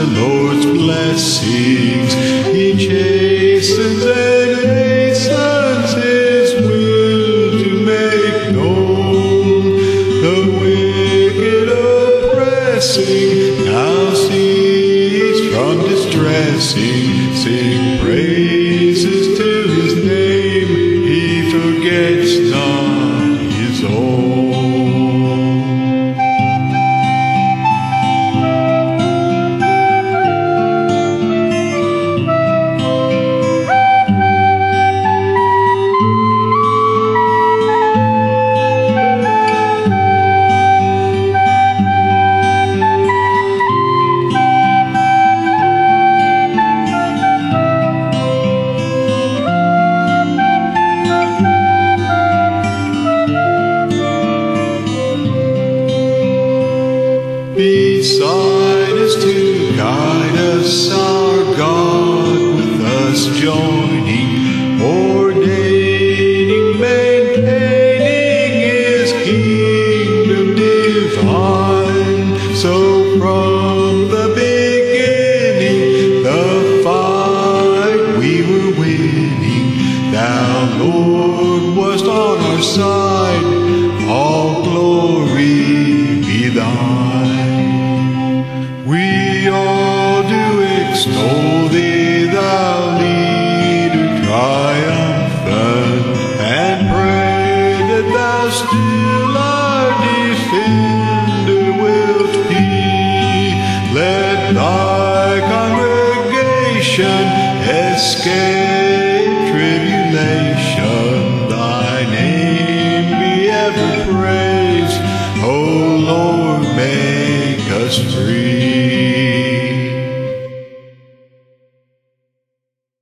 Lord's blessings. He chastens and hastens His will to make known. The wicked oppressing now cease from distressing. Sing praises to His name. He forgets not His own. Beside us to guide us, our God, with us joining, ordaining, maintaining His kingdom divine. So from the beginning, the fight we were winning. Thou, Lord, wast on our side. All glory be Thine. We all do extol Thee, Thou leader triumphant, and pray that Thou still our defender wilt be. Let Thy congregation escape tribulation. Thy name be ever praised. O Lord, make us free.